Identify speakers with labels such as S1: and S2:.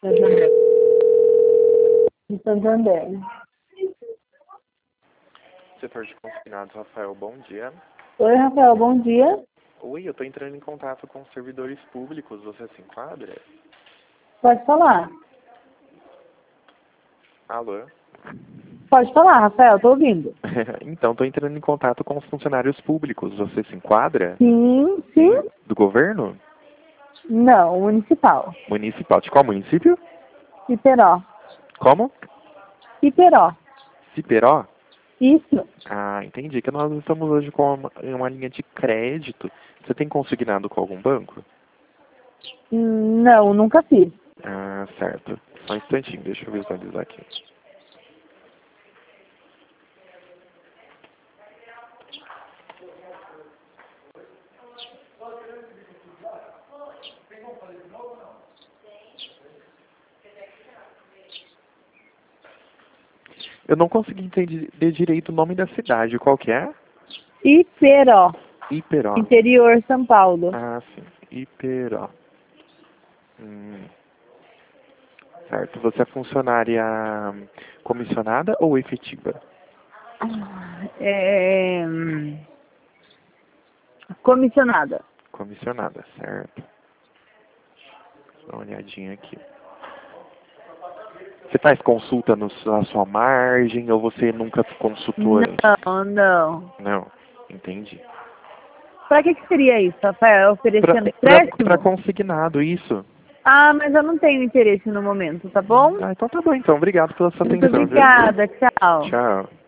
S1: Santander. De Santander.
S2: Setor de consignados, Rafael, bom dia.
S1: Oi, Rafael, bom dia.
S2: Oi, eu estou entrando em contato com servidores públicos, você se enquadra?
S1: Pode falar.
S2: Alô?
S1: Pode falar, Rafael, tô ouvindo.
S2: Então, estou entrando em contato com os funcionários públicos, você se enquadra?
S1: Sim, sim.
S2: Do governo?
S1: Não, municipal.
S2: Municipal. De qual município?
S1: Ciperó.
S2: Como?
S1: Ciperó.
S2: Ciperó?
S1: Isso.
S2: Ah, entendi. Que nós estamos hoje com uma linha de crédito. Você tem consignado com algum banco?
S1: Não, nunca fiz.
S2: Ah, certo. Só um instantinho, deixa eu visualizar aqui. Eu não consegui entender direito o nome da cidade. Qual que é?
S1: Iperó.
S2: Iperó.
S1: Interior São Paulo.
S2: Ah, sim. Iperó. Certo. Você é funcionária comissionada ou efetiva?
S1: É... Comissionada.
S2: Comissionada, certo. Dá uma olhadinha aqui. Você faz consulta na sua margem ou você nunca consultou antes?
S1: Não.
S2: Não, entendi.
S1: Pra que seria isso, Rafael? Oferecendo
S2: Para
S1: empréstimo?
S2: consignado, isso.
S1: Ah, mas eu não tenho interesse no momento, tá bom?
S2: Ah, então tá bom então. Obrigado pela sua
S1: Muito
S2: atenção, viu?
S1: obrigada, tchau.
S2: Tchau.